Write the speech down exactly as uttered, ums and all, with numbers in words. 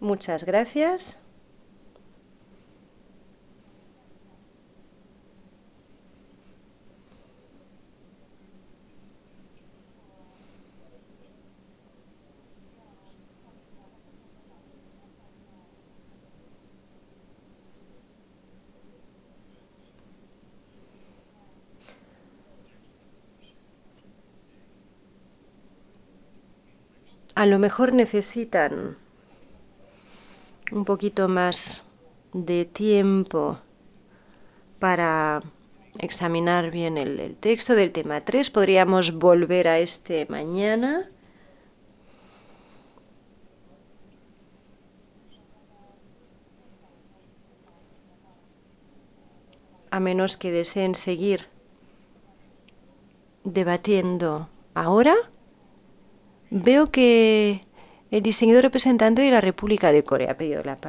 Muchas gracias. A lo mejor necesitan un poquito más de tiempo para examinar bien el, el texto del tema tres. Podríamos volver a este mañana. A menos que deseen seguir debatiendo ahora. Veo que el distinguido representante de la República de Corea ha pedido la palabra.